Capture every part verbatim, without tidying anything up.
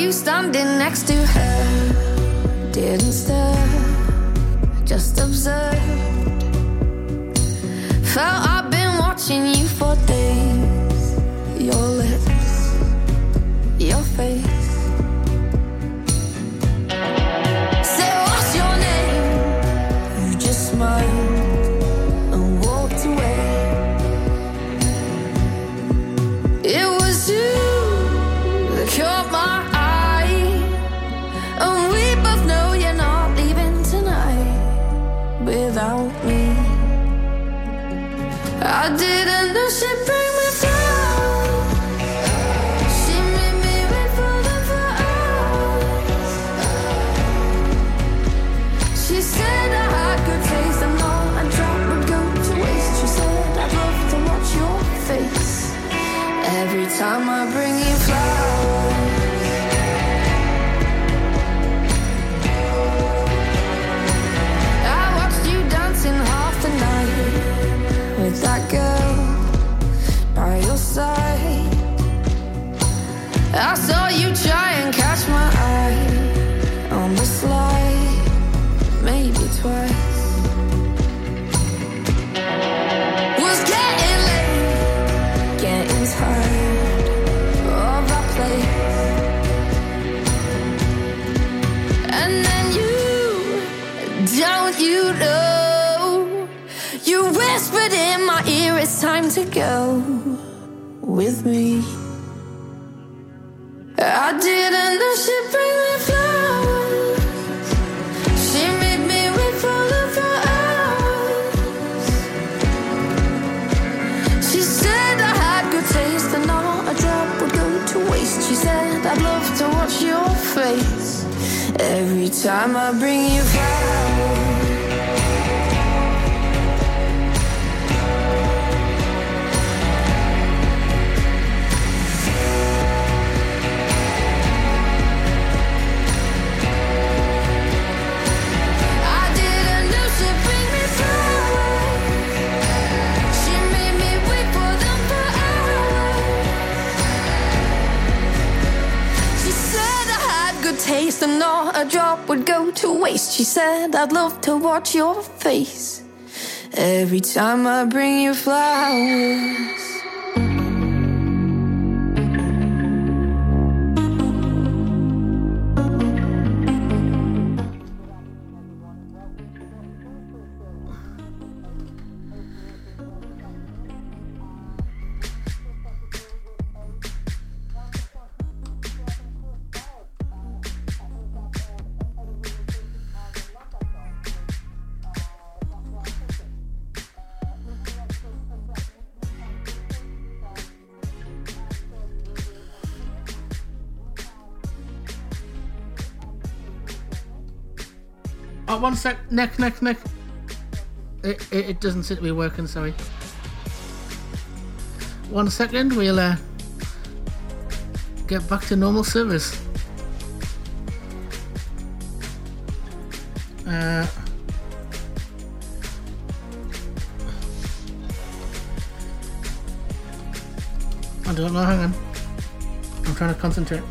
you standing next to her. Didn't stir, just observed. Felt I've been watching you for days. Your lips, your face. Say, what's your name? You just smiled and walked away. It was you that caught my eye, and we both know you're not leaving tonight without me. I didn't know she'd bring me down. She made me wait for them for hours. She said I had good taste and all a drop would go to waste. She said I'd love to watch your face every time I bring you flowers. I watched you dancing half the night with that girl by your side. I saw you try and catch my eye on the slide, maybe twice. Was getting late, getting tired of our place. And then you, don't you know, you whispered in my ear, it's time to go with me. I didn't know she'd bring me flowers. She made me wait for them for hours. She said I had good taste and not a drop would go to waste. She said I'd love to watch your face every time I bring you flowers. Taste and not a drop would go to waste. She said I'd love to watch your face every time I bring you flowers. Oh, one sec. Nick, Nick, Nick. It, it, it doesn't seem to be working, sorry. One second, we'll uh, get back to normal service. Uh, I don't know, hang on. I'm trying to concentrate.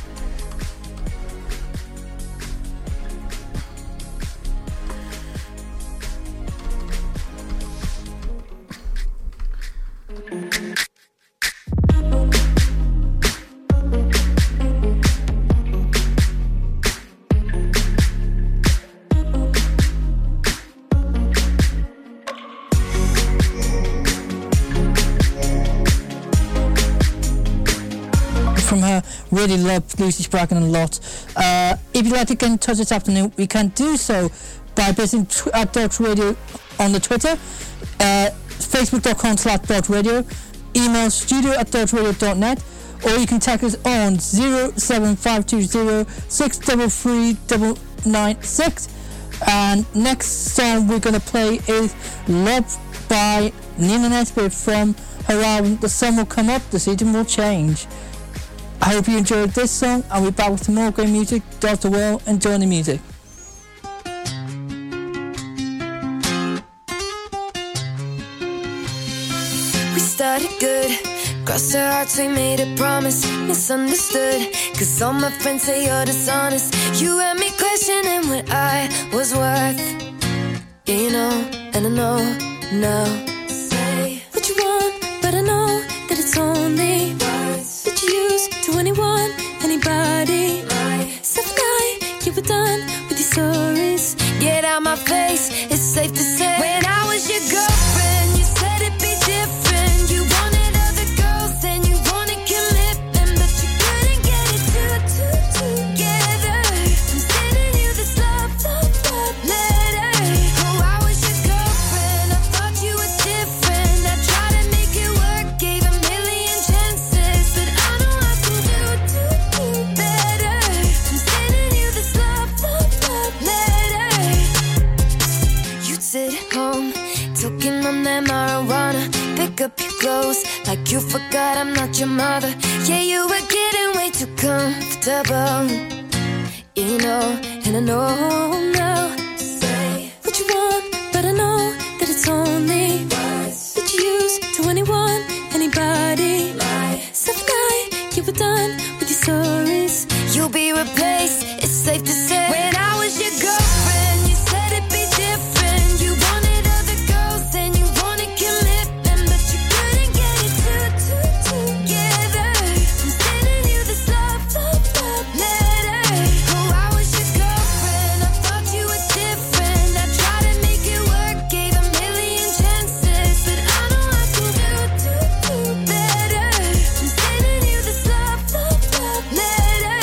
Really love Lucy Spraggan a lot. Uh, if you'd like to get in touch this afternoon, we can do so by visiting tw- at Dot Radio on the Twitter, uh, facebook.com slash Dot Radio, email studio at dot radio dot net, or you can text us on zero seven five two zero six three three nine nine six. And next song we're going to play is Love by Nina Nesbitt from her album The Sun Will Come Up, The Season Will Change. I hope you enjoyed this song. I'll be back with some more great music. Doctor Will, enjoy the music. We started good, Crossed her heart, so we made a promise. Misunderstood, cause all my friends say you're dishonest. You had me questioning what I was worth. Yeah, you know, and I know now. Say what you want, but I know that it's only words that you use to anyone, anybody. Self-night, you were done with your stories. Get out my face, it's safe to say. When I was your girlfriend, you said it'd be different. You wanted other girls and you wanted commitment, but you couldn't get it two, two, together. I'm sending you this love, love, love letter. Oh, I was your girlfriend, I thought you were different. I tried to make it work, gave a million chances, but I know I can do, do, do better. I'm sending you this love, love, love letter. You'd sit home, toking on that marijuana, pick up your clothes like you forgot I'm not your mother. Yeah, you were getting way too comfortable, you know, and I know now. Say what you want, but I know that it's only words that you use to anyone, anybody. Self-night, you were done with your stories. You'll be replaced, it's safe to say. When I was your girlfriend, you said it'd be different. You wanted other girls and you wanted commitment, but you couldn't get it two, two, together. I'm sending you this love, love, love letter. Oh, I was your girlfriend, I thought you were different. I tried to make it work, gave a million chances, but I know I can do, do, do better. I'm sending you this love, love, love letter.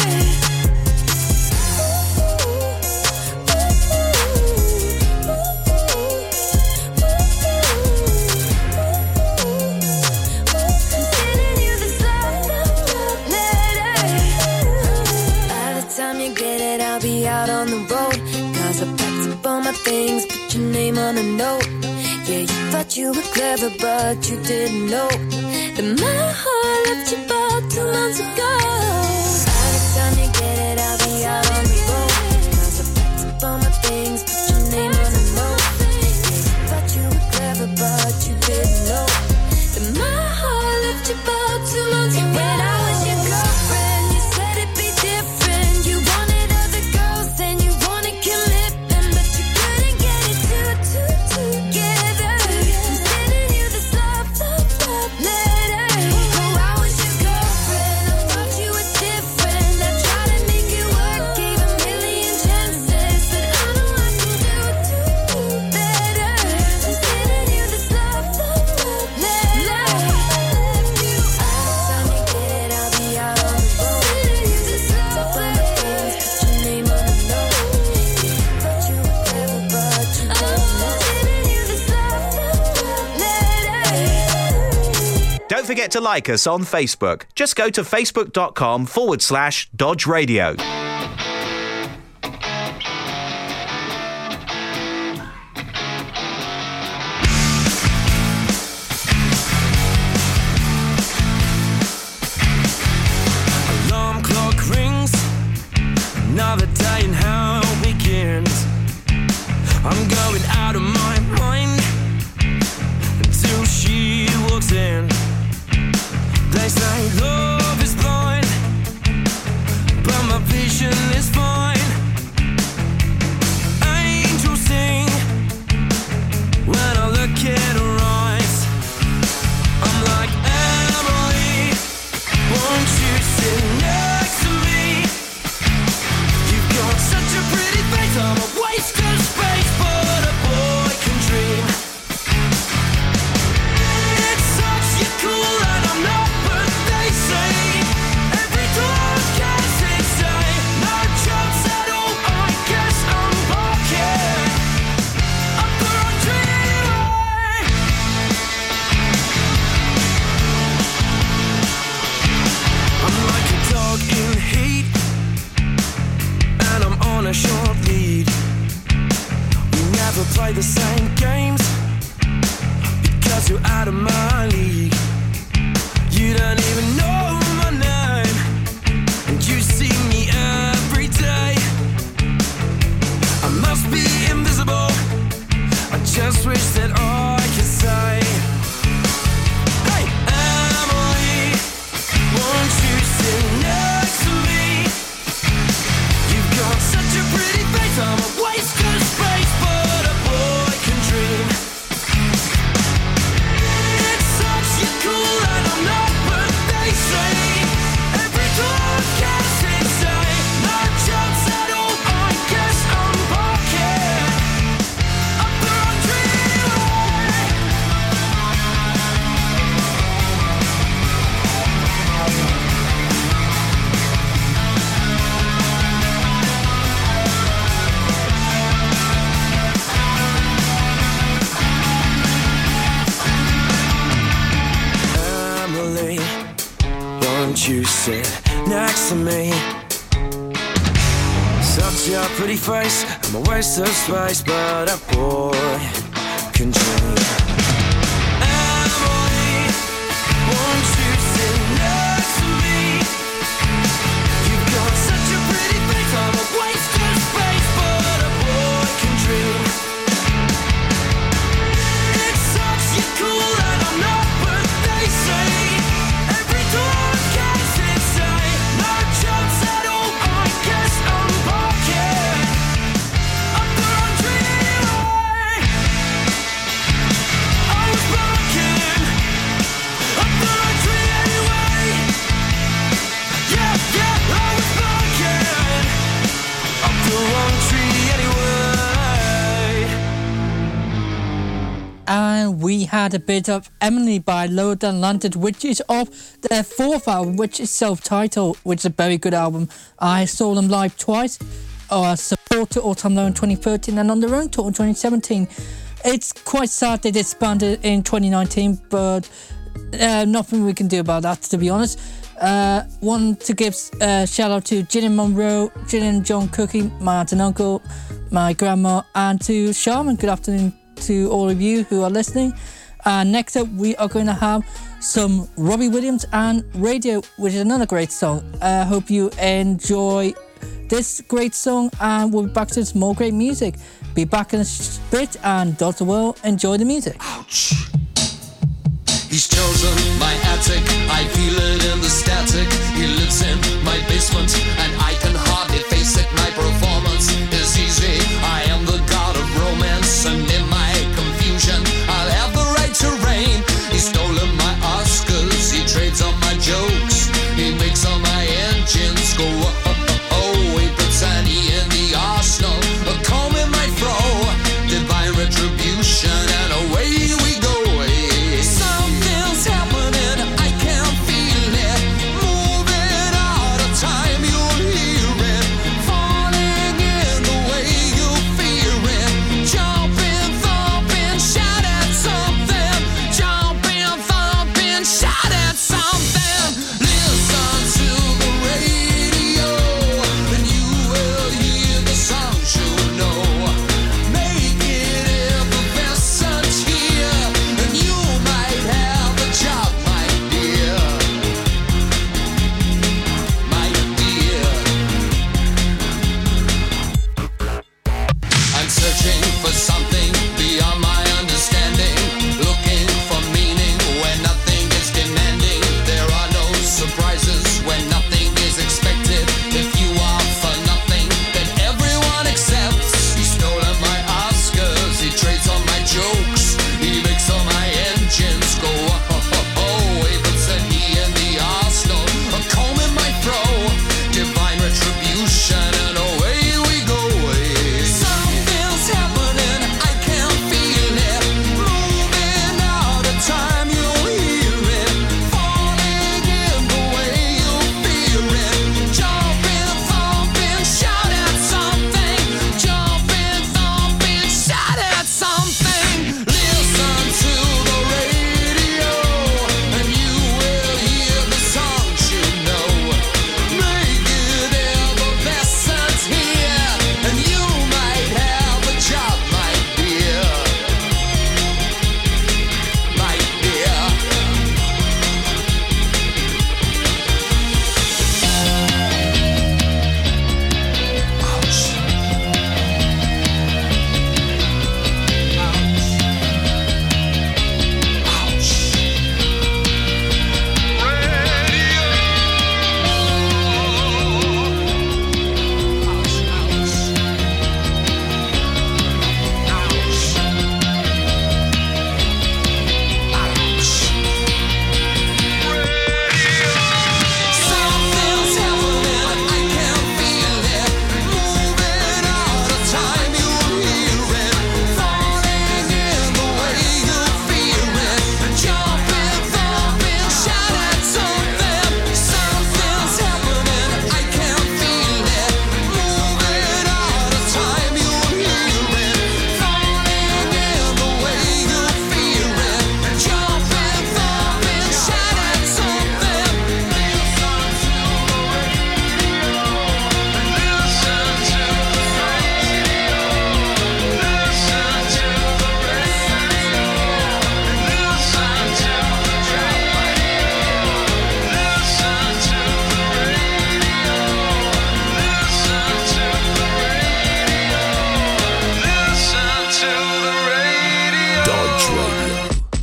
By the time you get it, I'll be out on the road. Cause I packed up all my things, put your name on a note. Yeah, you thought you were clever, but you didn't know that my heart left you about two months ago. By the time you get it, I'll be out on the road. Cause I packed up all my things, put your name on a note. Yeah, you thought you were clever, but you didn't know that my heart left you about two months ago. When I was your girlfriend, you said it'd be different. You wanted other girls and you wanted commitment, but you couldn't get it two, two, together. I'm sending you this love, love, love letter. Oh, I was your girlfriend, I thought you were different. I tried to make it work, gave a million chances, but I know I can do, do, do better. I'm sending you this love, love, love letter. By the time you get it, I'll be out on the road. Picked up all my things, put your name on a note. Yeah, thought you were clever, but you didn't know. Sending you this love, love, love letter. Don't forget to like us on Facebook. Just go to facebook.com forward slash Dodge Radio. Alarm clock rings, another day and how it begins. I'm going out of my mind until she walks in. They say love is blind, but my vision is fine. Angels sing when I look at her eyes. I'm like, Emily, won't you sit next to me? You've got such a pretty face, I'm a waste of space, but a boy can dream. It's such a cool and I'm not what they say. Every door gets insane, no jobs at all, I guess I'm walking up the wrong freeway. I'm like a dog in heat, and I'm on a short lead. We never play the same games because you're out of my league. You don't even know my name, and you see me every day. I must be invisible, I just wish that I could say, hey, Emily, to me. Such a pretty face, I'm a waste of space, but a boy can dream. Emily, won't you sit next to me? You've got such a pretty face, I'm a waste of space, but a boy can dream. It sucks, you're cool and I'm not, but they say every door gets insane. No chance at all, I guess I'm barking up the wrong tree anyway. I was barking up the wrong tree anyway. Yeah, yeah, I was barking up the wrong tree anyway. And we had a bit of Emily by Lower Than London, which is off their fourth album, which is self-titled, which is a very good album. I saw them live twice, uh, support to Autumn Low in twenty thirteen and on their own tour in twenty seventeen. It's quite sad they disbanded in twenty nineteen, but uh, nothing we can do about that, to be honest. Uh, want to give a uh, shout out to Gillian Monroe, Gillian John Cookie, my aunt and uncle, my grandma, and to Sharman. Good afternoon to all of you who are listening. And uh, next up, we are going to have some Robbie Williams and Radio, which is another great song. I uh, hope you enjoy this great song, and we'll be back to some more great music. Be back in a bit, and Doctor Will, enjoy the music. Ouch. He's chosen my attic, I feel it in the static. He lives in my basement, and I can hardly face it. My performance is easy, I am the god of romance, and in my confusion, I'll have the right to reign. He's stolen my Oscars, he trades on my jokes, he makes all my engines go oh, oh, oh. He puts Annie in the arsenal, a comb in my fro, divine retribution, and away we go. Something's happening, I can feel it, moving out of time, you'll hear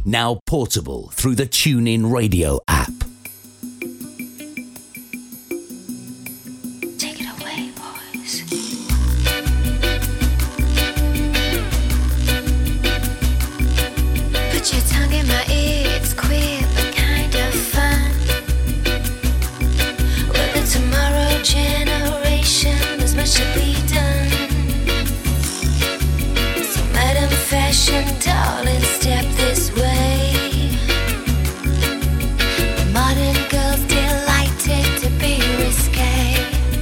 now portable through the TuneIn Radio app. Take it away, boys. Put your tongue in my ear, it's queer but kind of fun. With the tomorrow generation, there's much to be done. So Madam Fashion, darling, step this way. The modern girls delighted to be risque.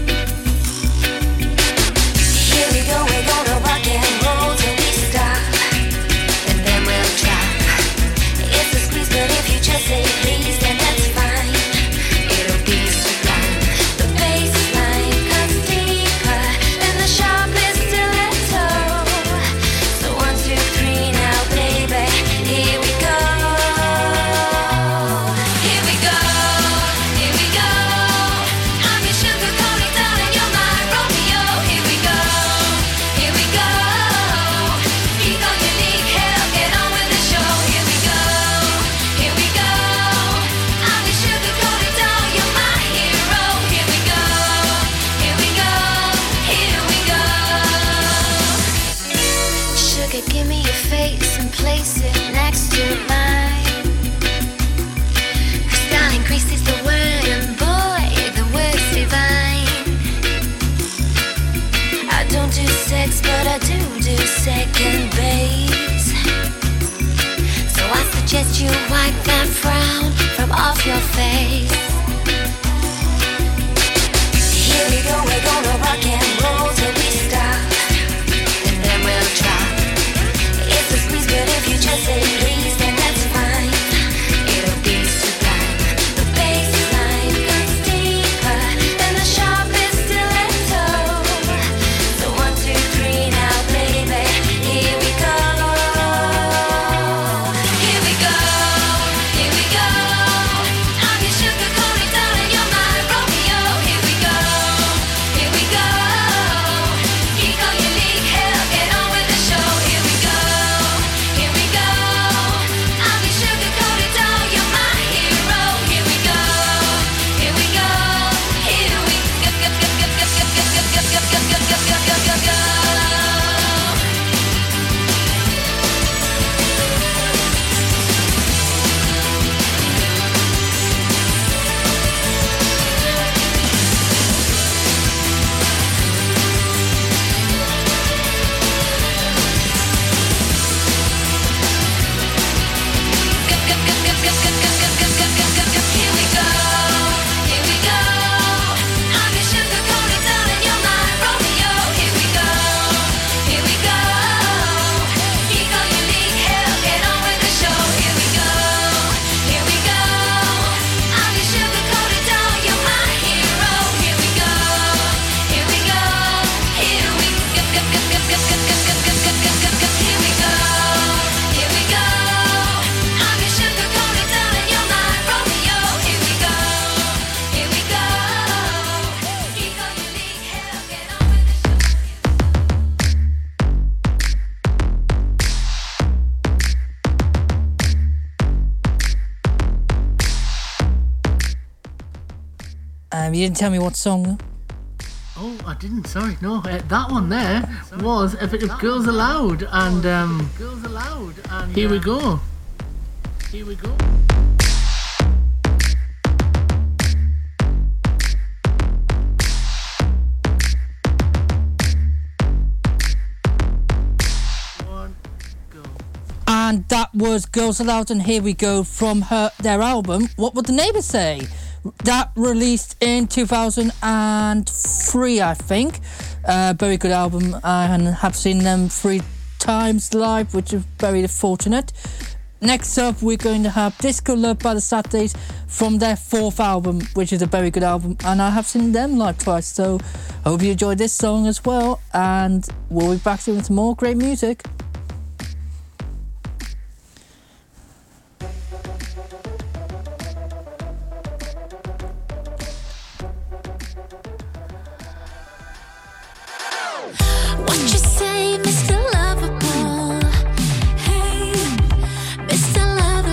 Here we go, we're gonna rock and roll till we stop, and then we'll drop. It's a squeeze, but if you just say please, then that's fine. It'll be sublime. The bassline cuts deeper than the sharpest stiletto. So one, two, three, now, baby, here we go. Here we go, here we go. I'm your sugar coated darling, you're my Romeo. Here we go, here we go. Keep on your unique hair, get on with the show. Here we go, here we go. I'm your sugar coated doll, you're my hero. Here we go, here we go, here we go. Sugar, give me your face and place it next to mine. 'Cause darling, grace is the word, and boy, the word's divine. I don't do sex, but I do do second base. So I suggest you wipe that frown from off your face. Here we go, we're gonna rock and roll till we stop, and then we'll drop. It's a squeeze, but if you just say please, then that's fine. It'll be sublime. The bassline cuts deeper than the sharpest stiletto. So one, two, three, now, baby, here we go. Here we go, here we go. I'm your sugar coated darling, you're my Romeo. Here we go, here we go. Keep on your unique hair, get on with the show. Here we go, here we go. I'm your sugar coated doll, you're my hero. Here we go, here we go, here we go, go, go, go, go, go, go, go, go, go, go, go, go, go, go. Here we go, here we go. I'm your sugar coated darling, you're my Romeo. Here we go, here we go. Keep on your unique hair, get on with the show. Here we go, here we go. I'm your sugar coated doll, you're my hero. Here we go, here we go, here we go, go, go, go, go, go, go, go, go, go, go, go. Here we go, here we go. I'm your sugar coated darling, you're my Romeo. Here we go, here we go. Keep on your unique hair, get on with the Um, you didn't tell me what song. Oh, I didn't. Sorry, no. Uh, that one there was "If It Girls Aloud," and um, "Girls Aloud," and here we go. Here we go. One, go. And that was Girls Aloud and Here We Go from her their album What Would the Neighbours Say? That released in two thousand three, I think. Uh, very good album. I have seen them three times live, which is very fortunate. Next up, we're going to have Disco Love by the Saturdays from their fourth album, which is a very good album, and I have seen them live twice, so I hope you enjoyed this song as well, and we'll be back soon with some more great music. What you say, Mister Lovable? Hey, Mister Lovable.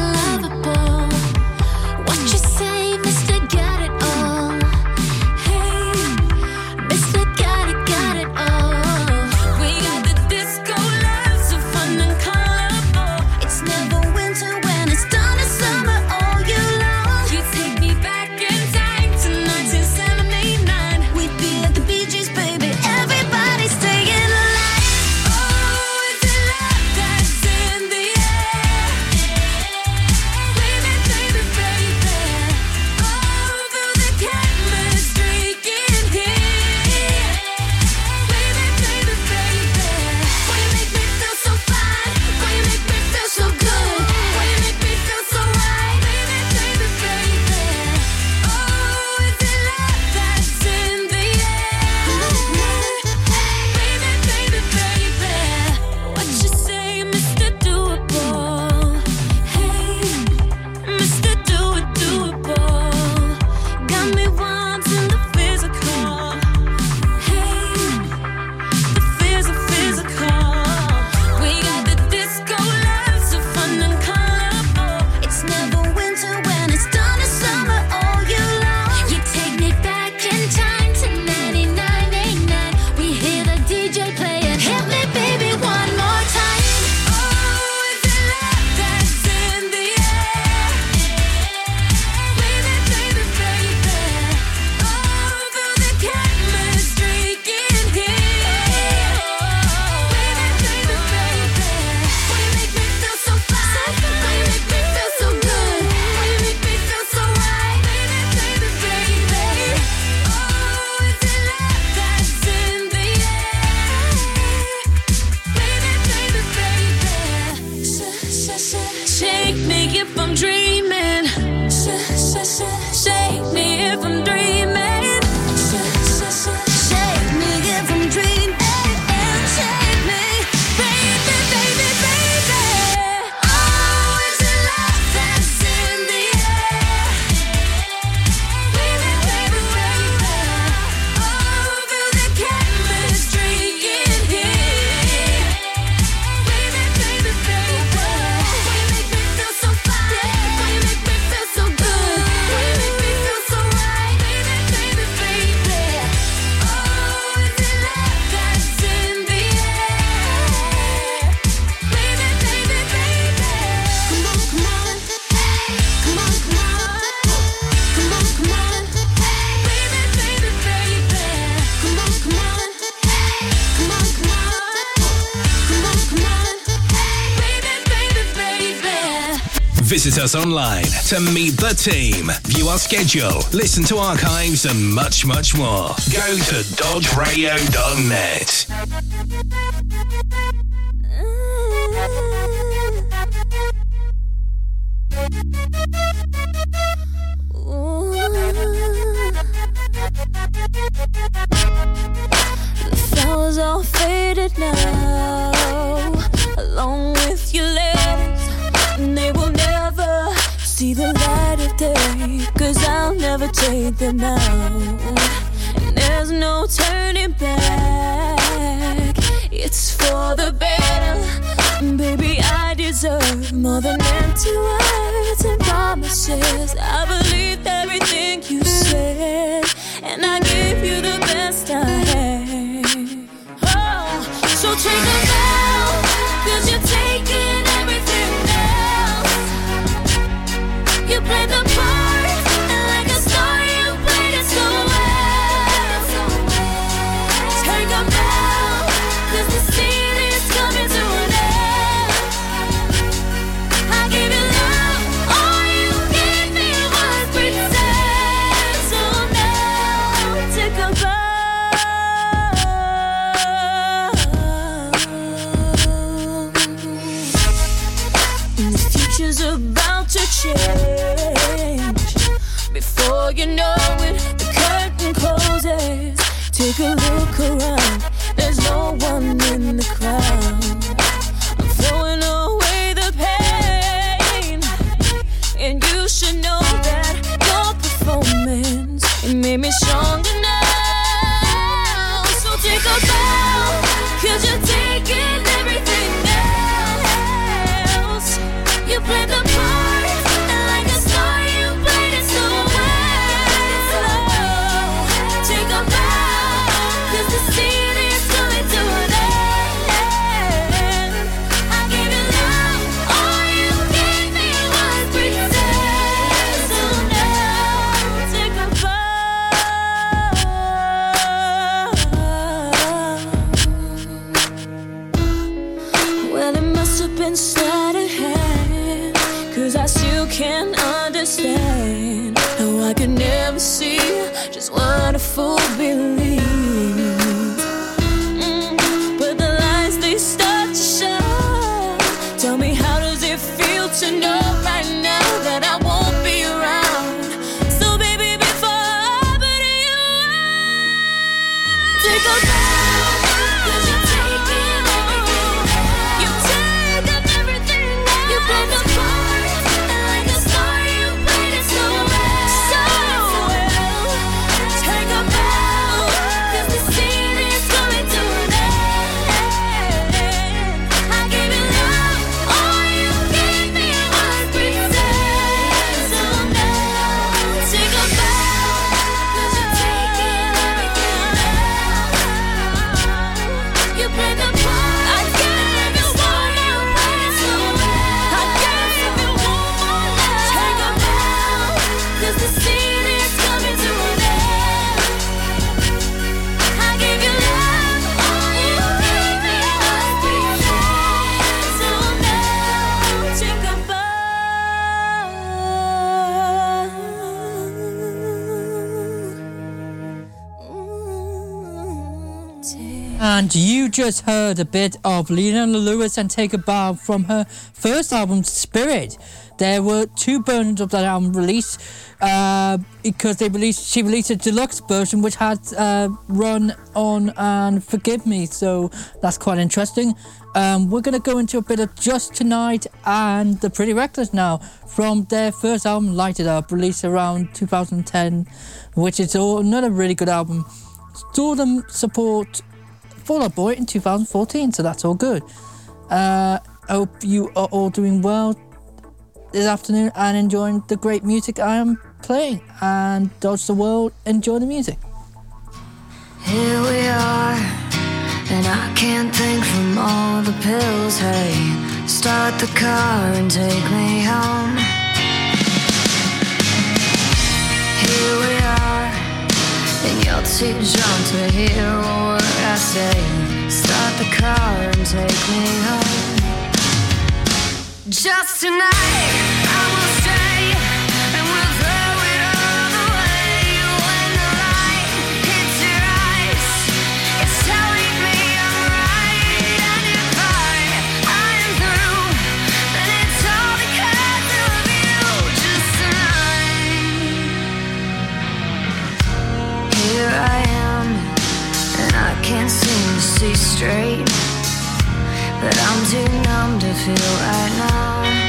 if I'm dreaming. Sh- sh- sh- shake me if I'm dreaming. Sh- sh- sh- shake me if I'm dreaming. Shake me, baby, baby, baby. Oh, it's a love that's in the air. Baby, baby, baby. Oh, feel the chemistry in here. Baby, baby, baby. When you make me feel so fine, when you make me feel so good, when you make me feel so right, baby, baby, baby. Oh, it's a love that's in the air. Baby, baby, baby. Come on, come on, hey, come on, come on, come on, come on, hey, baby, baby, baby. Come on, come on, hey, come on, come on, come on, come on, hey, baby, baby, baby. Visit us online to meet the team, view our schedule, listen to archives, and much, much more. Go to dodge radio dot net. The flowers all faded now, along with your letters, and they will never see the light of day, 'cause I'll never take them out, and there's no turning back. It's for the better, baby, I deserve more than empty words and promises. I believed everything you said, and I gave you the best I had. Oh, so take a bow, 'cause you're taking everything else. You played the part, and like a star you played it so well. Take a bow, 'cause the scene is coming to an end. I gave you love, all you gave me was pretend. So now take a bow. And the future's about to change. Before you know it, the curtain closes. Take a look around, there's no one in the crowd. I'm throwing away the pain, and you should know that your performance, it made me stronger now. So take a bow, 'cause you're taking everything else. You played the part, and like a star you played it so well. Take a bow, 'cause the scene is coming to an end. I gave you love, all you gave me was pretend. So now take a bow. Well, it must have been sleight of hand, 'cause I still can't understand how I could never see just what a fool believes. Mm, but the lies, they start to show. Tell me, how does it feel to know right now that I won't be around? So baby, before I put you out, take a bow, 'cause you're taking everything. You've taken everything now. You played the part, and like a star you played it so well. So well. Take a bow, And you just heard a bit of Leona Lewis and Take a Bow from her first album, Spirit. There were two versions of that album released uh, because they released. She released a deluxe version which had uh, Run On and Forgive Me, so that's quite interesting. Um, we're going to go into a bit of Just Tonight and The Pretty Reckless now from their first album, Light It Up, released around two thousand ten, which is another really good album. Saw them support Fall Out Boy in two thousand fourteen, so that's all good. Uh, hope you are all doing well this afternoon and enjoying the great music I am playing. And Dodge the World, enjoy the music. Here we are, and I can't think from all the pills. Hey, start the car and take me home. Here we are, and you're too drunk to hear a word I say. Start the car and take me home. Just tonight, I will stay, and we'll throw it all away. When the light hits your eyes, it's telling me I'm right. And if I, I am through, then it's all because of you. Just tonight. Here I am, and I can't seem to see straight, but I'm too numb to feel right now.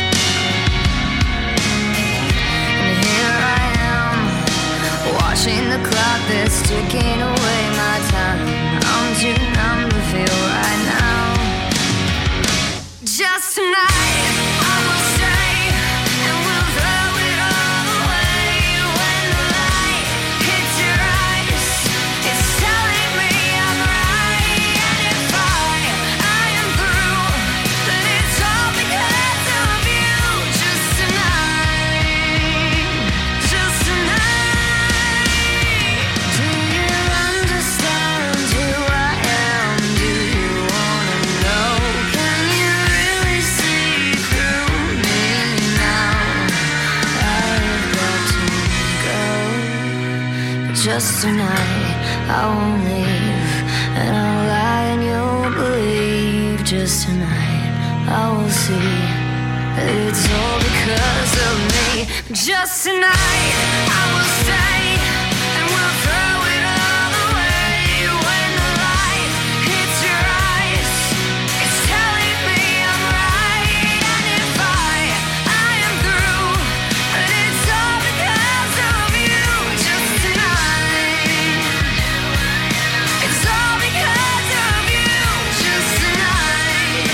And here I am, watching the clock that's ticking away my time. I'm too numb to feel right now. Just tonight, I will stay, and we'll throw it all away. When the light hits your eyes, it's telling me I'm right. And if I, I am through, then it's all because of you. Just tonight, just tonight. Do you understand who I am? Do you wanna know? Can you really see through me now? I've got to go, but just tonight I won't leave, and I'll lie and you'll believe. Just tonight I will see that it's all because of me. Just tonight I will stay, and we'll throw it all away. When the light hits your eyes, it's telling me I'm right. And if I, I am through, then it's all because of you. Just tonight, it's all because of you. Just tonight,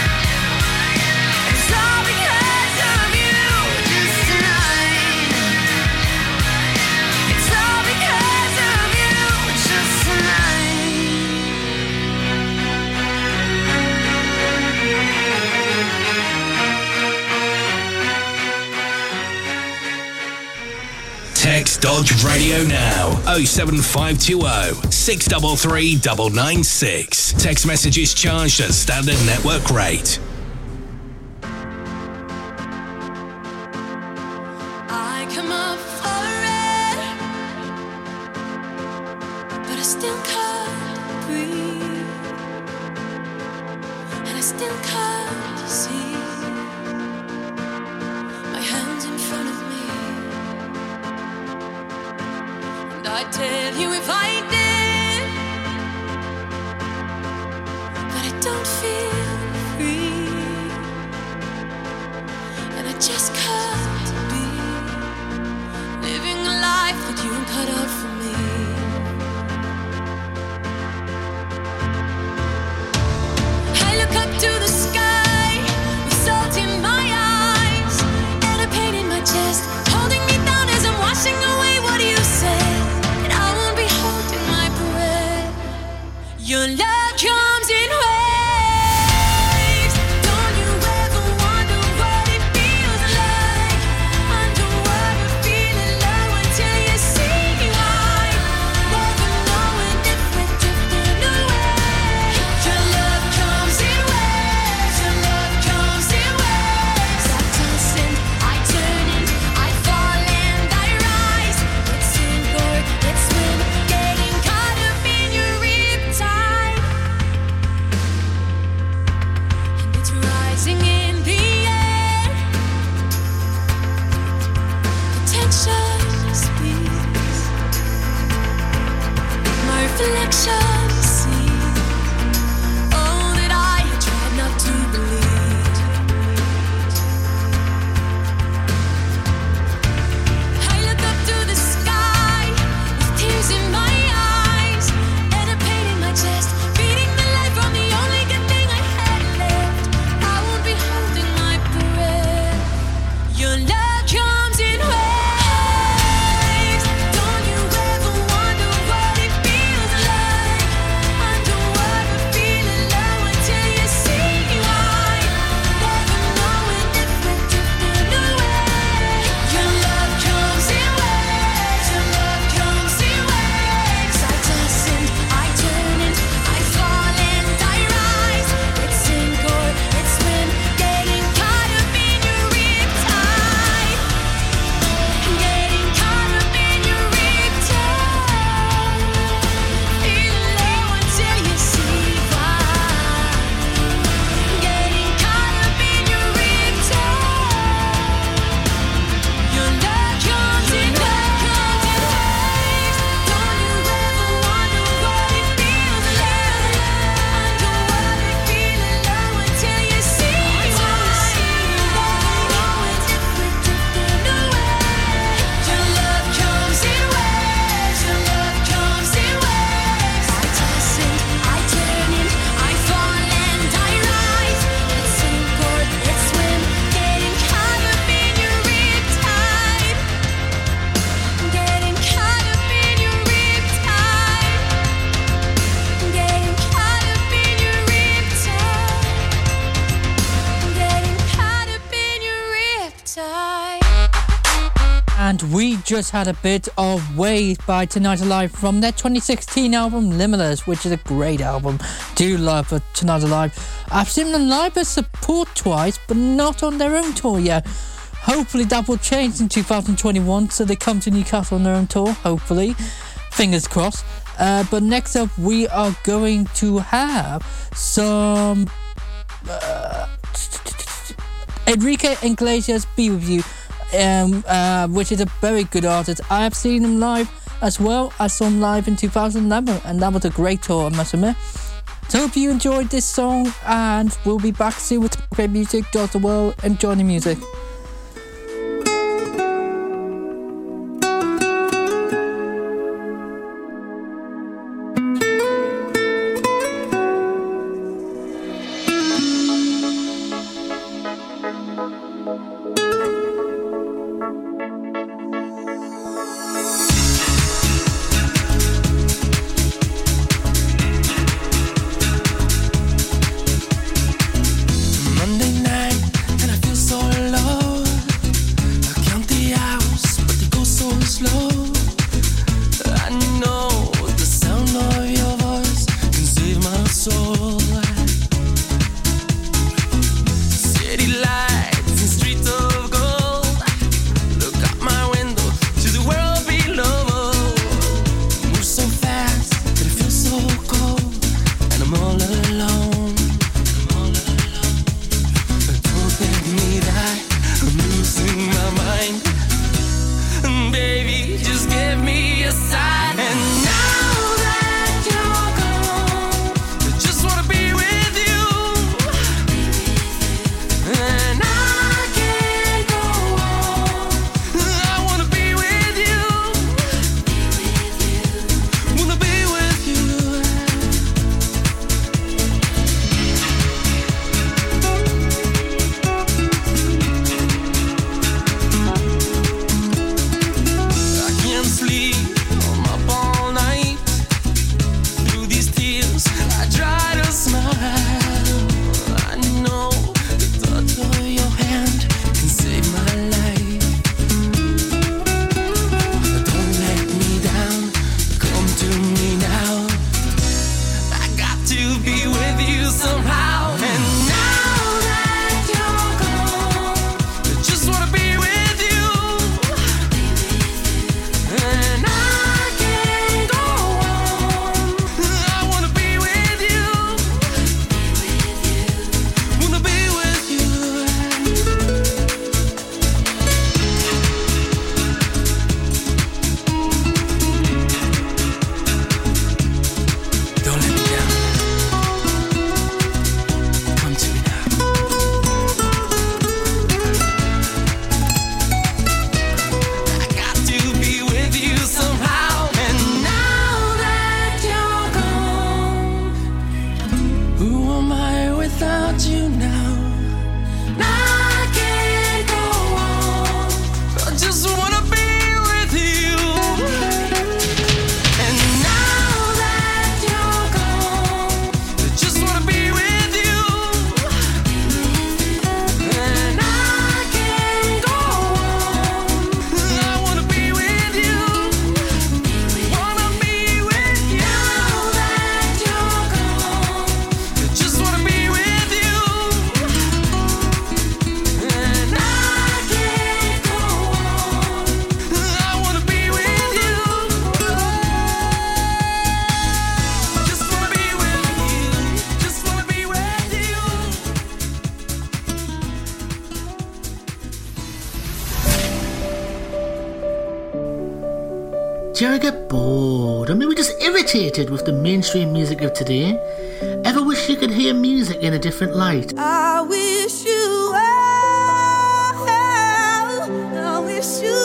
it's all because of you. Just tonight, it's all because of you. Just tonight. Text Dodge Radio now. oh seven five two oh, six three three, nine nine six. Text messages charged at standard network rate. I come up for it, but I still can't breathe, and I still can't see my hands in front of me. And I'd tell you if I did, but I don't feel free, and I just can't be living a life that you cut out for me. I look up to the sky with salt in my eyes and a pain in my chest, holding me down as I'm washing away what you said. And I won't be holding my And we just had a bit of Wade by Tonight Alive from their twenty sixteen album Limitless, which is a great album. Do love Tonight Alive. I've seen them live as support twice, but not on their own tour yet. Hopefully that will change in two thousand twenty-one, so they come to Newcastle on their own tour, hopefully. Fingers crossed. Uh, but next up, we are going to have some... Uh, Enrique Iglesias, Be With You, um, uh, which is a very good artist. I have seen him live as well. I saw him live in two thousand eleven, and that was a great tour, I must admit. So hope you enjoyed this song, and we'll be back soon with great music. Does the world enjoy the music? Do you ever get bored or maybe just irritated with the mainstream music of today? Ever wish you could hear music in a different light? I wish you well. I wish you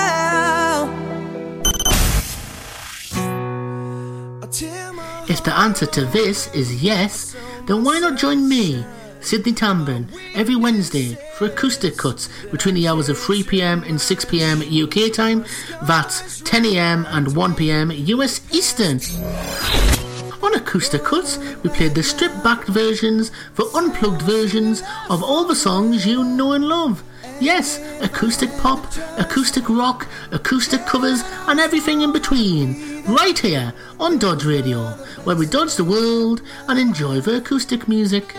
well. If the answer to this is yes, then why not join me, Sydney Tambin, every Wednesday for acoustic cuts between the hours of three p.m. and six p.m. U K time. That's ten a.m. and one p.m. U S Eastern. On Acoustic Cuts, we played the stripped-back versions for unplugged versions of all the songs you know and love. Yes, acoustic pop, acoustic rock, acoustic covers, and everything in between. Right here on Dodge Radio, where we dodge the world and enjoy the acoustic music.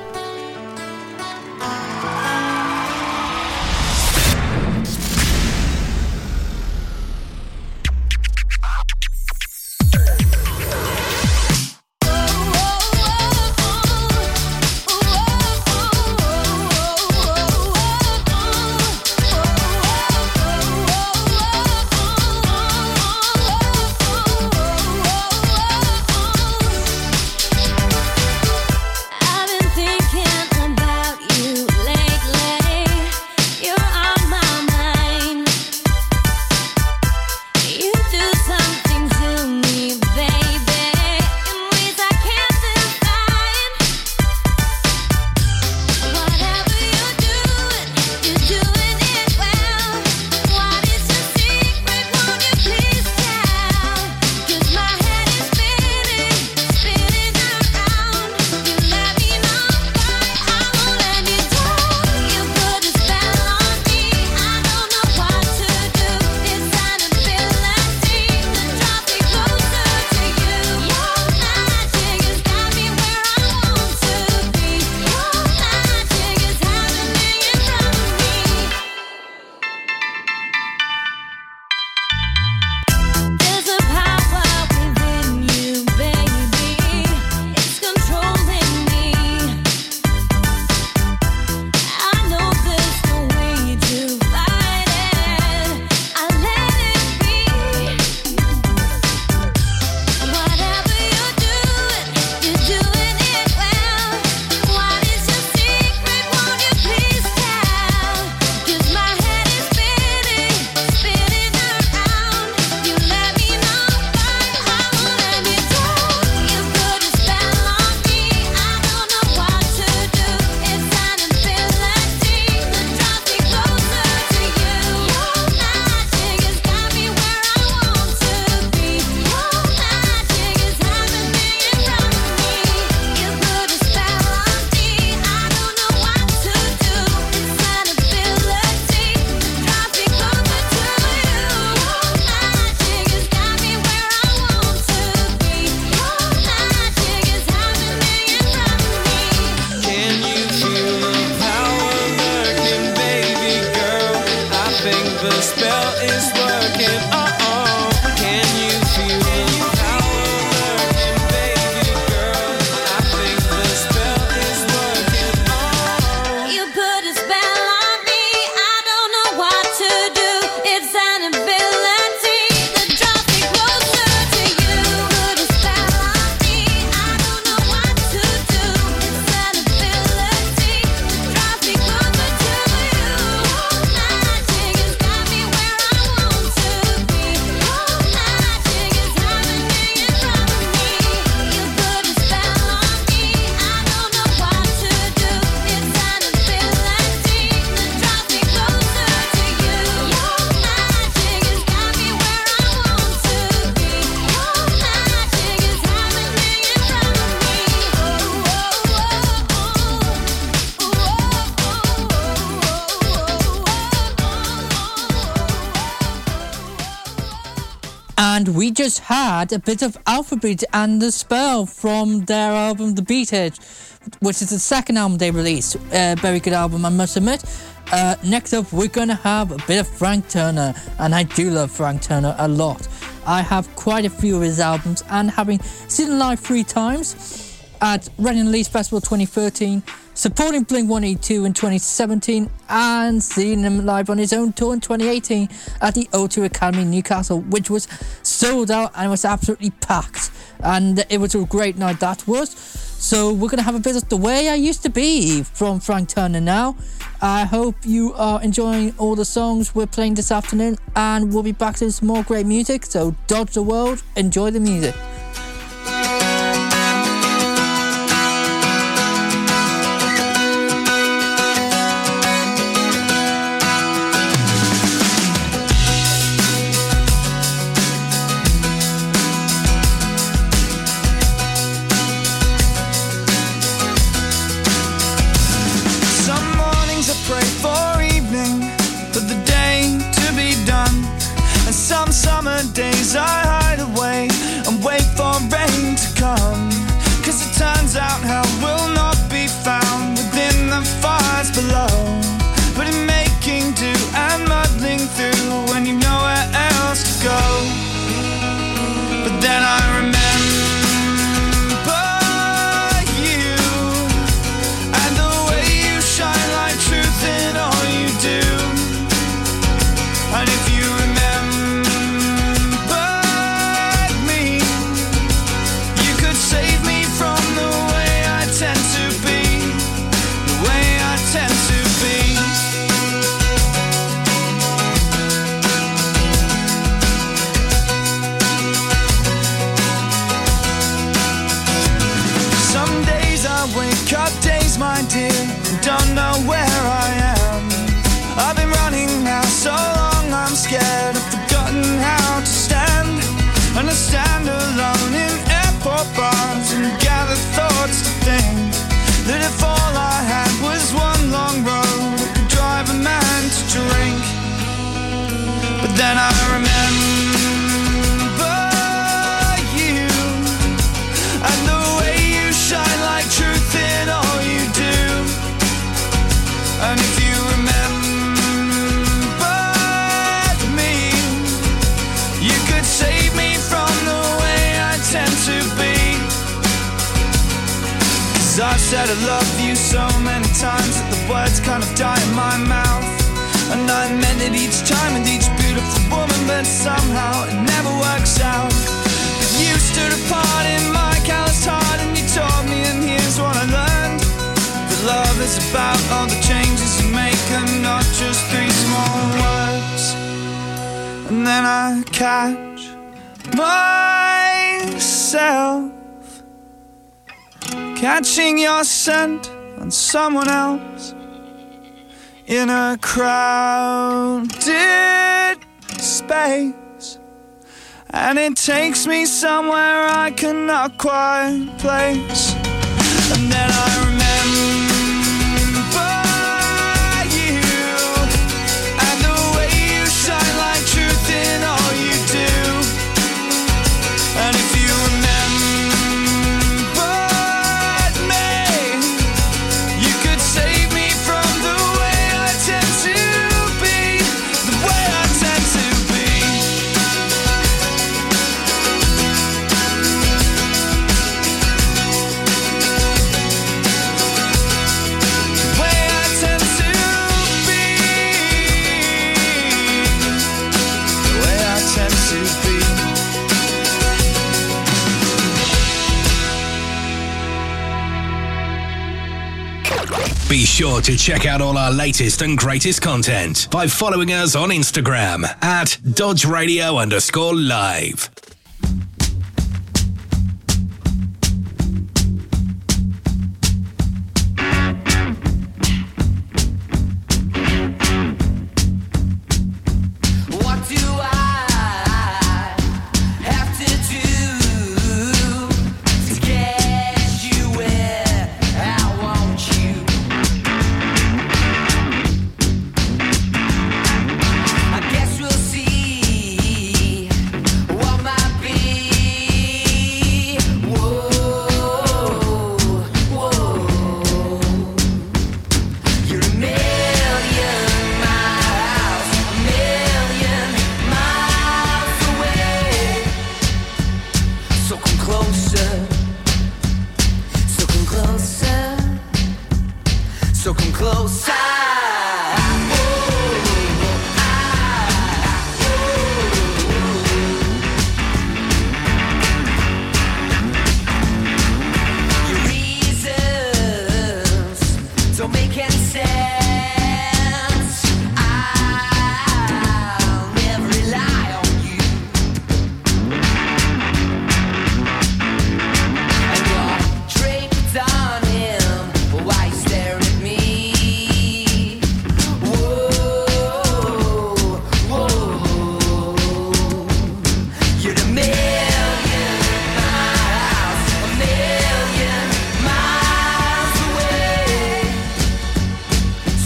And we just had a bit of Alphabet and The Spell from their album The Beathead, which is the second album they released. A very good album, I must admit. Uh, next up, we're going to have a bit of Frank Turner, and I do love Frank Turner a lot. I have quite a few of his albums, and having seen him live three times at Reading Leeds Festival twenty thirteen, supporting Blink one eighty-two in twenty seventeen, and seeing him live on his own tour in twenty eighteen at the O two Academy Newcastle, which was sold out and was absolutely packed, and it was a great night that was. So we're going to have a bit of The Way I Used to Be from Frank Turner now. I hope you are enjoying all the songs we're playing this afternoon, and we'll be back to some more great music. So dodge the world, enjoy the music. Pray for evening tend to be. Some days I wake up, days my dear, and don't know where I am. I've been running now so long I'm scared, I've forgotten how to stand. And I stand alone in airport bars and gather thoughts to think that if all I had was one long road, I could drive a man to drink. But then I remember you and the way you shine like truth in all you do. And if you remembered me, you could save me from the way I tend to be. 'Cause I've said I love you so many times that the words kind of die in my mouth. And I meant it each time with each beautiful woman, but somehow it never works out. But you stood apart in my calloused heart and you taught me, and here's what I learned. That love is about all the changes you make and not just three small words. And then I catch myself catching your scent on someone else in a crowded space, and it takes me somewhere I cannot quite place. And then I remember you and the way you shine like truth in all you do. And if you remembered me, you could save me from the way I tend to be, the way I tend to be. The way I tend to be. The way I tend to be. Be sure to check out all our latest and greatest content by following us on Instagram at Dodge Radio underscore live. What do I have to do to get you where I want you? I guess we'll see what might be. Whoa, whoa. You're a million miles, a million miles away. So come closer, so come closer, so come closer. Your reasons don't make any sense. I'll never rely on you. And you're draped on him. Why you staring at me? Whoa, whoa. You're a million miles, a million miles away.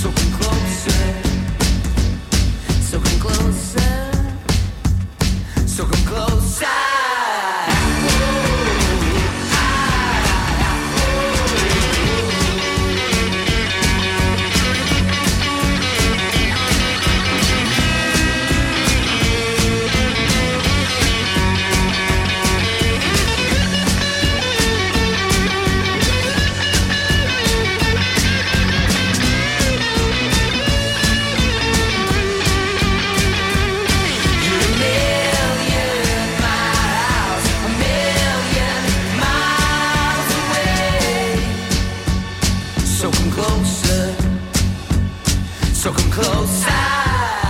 so come close. Ah.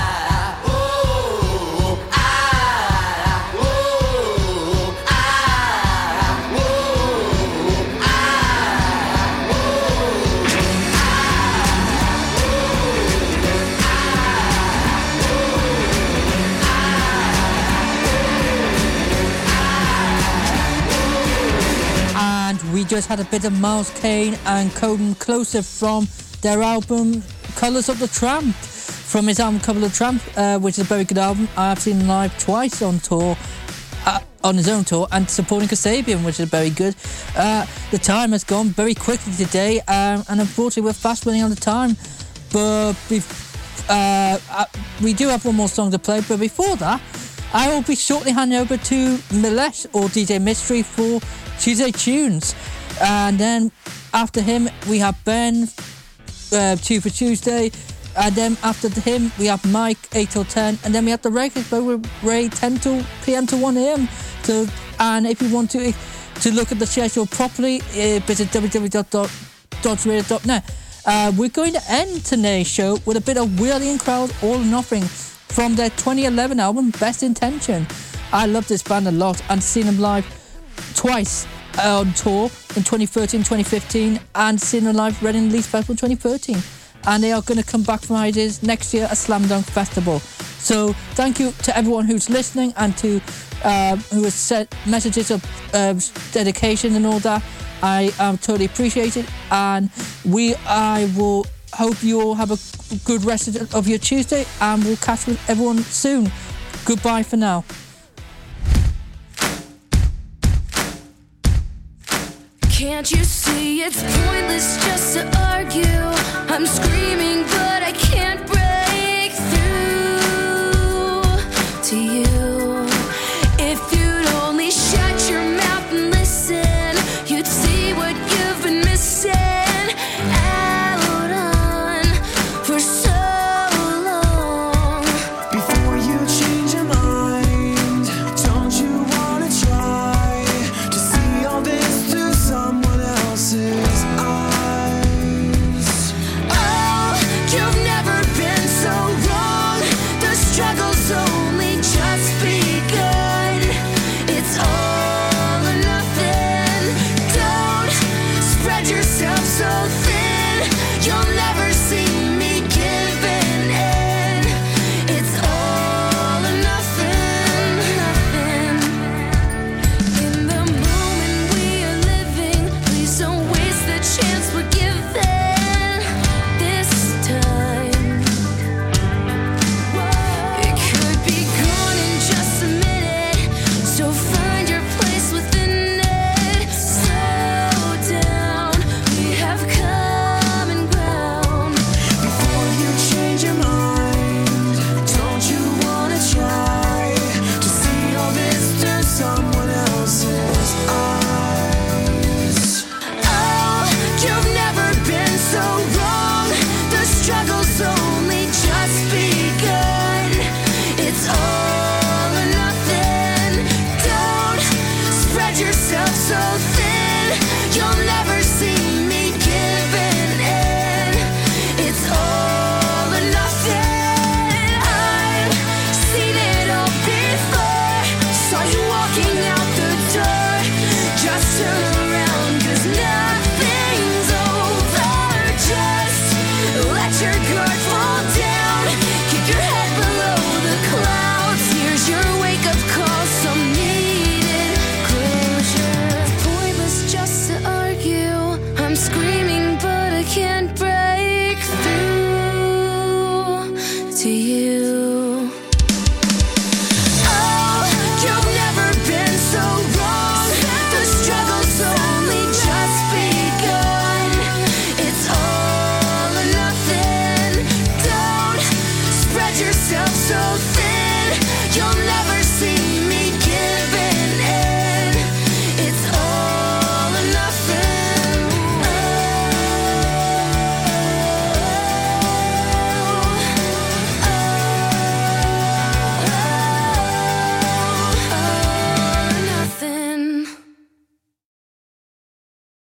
We just had a bit of Miles Kane and Coden Closer from their album Colours of the Tramp, from his album Colours of the Tramp, uh, which is a very good album. I have seen him live twice on tour, uh, on his own tour, and supporting Kasabian, which is very good. Uh, the time has gone very quickly today, um, and unfortunately we're fast running out of time. But uh, uh, we do have one more song to play, but before that, I will be shortly handing over to Milesh, or D J Mystery, for Tuesday Tunes. And then after him, we have Ben, uh, two for Tuesday. And then after him, we have Mike, eight till ten. And then we have the Reggae Show with Ray, ten p.m. to one a.m. So, and if you want to to look at the schedule properly, uh, visit w w w dot dodge radio dot net. Uh, we're going to end today's show with a bit of Wheeling Crowd, All or Nothing, from their twenty eleven album Best Intention. I love this band a lot and seen them live twice uh, on tour in twenty thirteen, twenty fifteen, and seen them live Reading Leeds Festival twenty thirteen. And they are going to come back from ideas next year at Slam Dunk Festival. So thank you to everyone who's listening and to uh, who has sent messages of uh, dedication and all that. I um, totally appreciate it, and we I will hope you all have a good rest of your Tuesday, and we'll catch with everyone soon. Goodbye for now. Can't you see it's pointless just to argue? I'm screaming